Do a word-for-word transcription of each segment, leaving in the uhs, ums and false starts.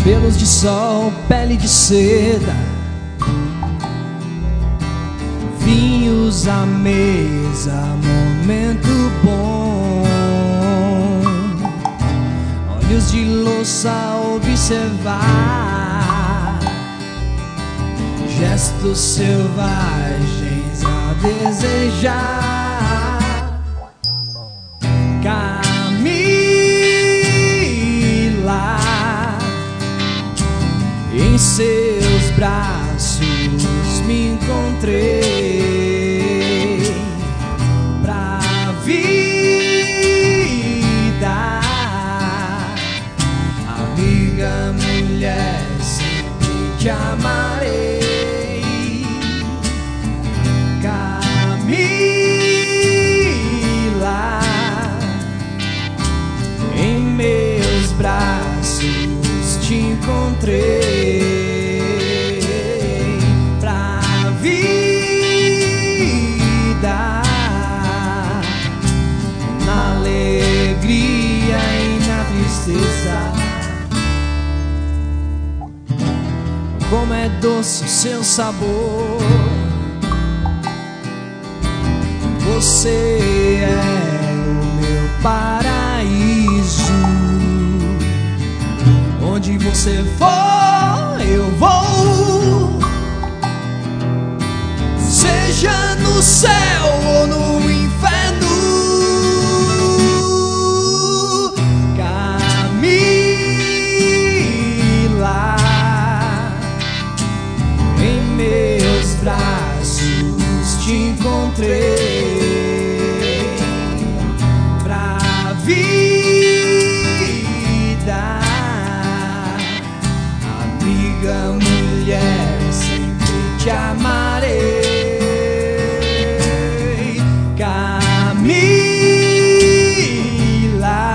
cabelos de sol, pele de seda, vinhos à mesa, momento bom, olhos de louça a observar, gestos selvagens a desejar. Camila, em seus braços me encontrei pra vida, amiga, mulher, sempre te amarei. Camila, em meus braços te encontrei pra vida, na alegria e na tristeza. Como é doce o seu sabor, você é o meu paraíso. Onde você for, eu vou, seja no céu ou no inferno. Camila, em meus braços te encontrei pra vida, amiga, mulher, sempre te amarei. Camila,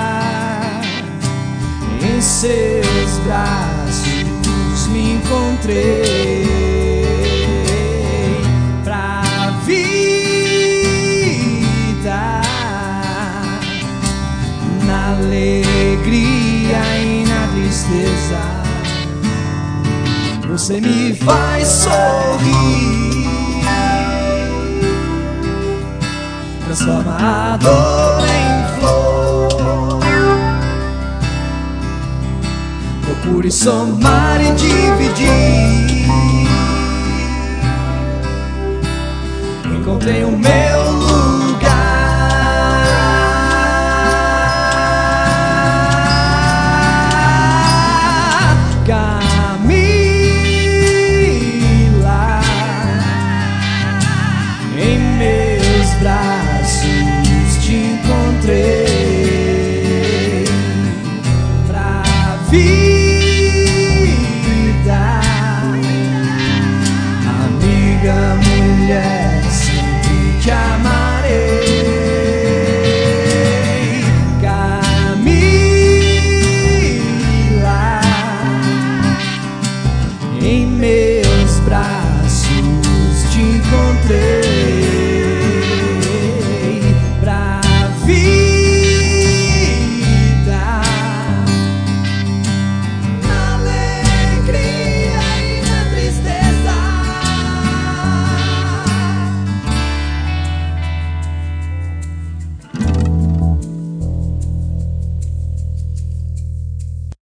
em seus braços me encontrei pra vida, na alegria e na tristeza. Você me faz sorrir, transforma a dor em flor. Procure somar e dividir. Encontrei o meu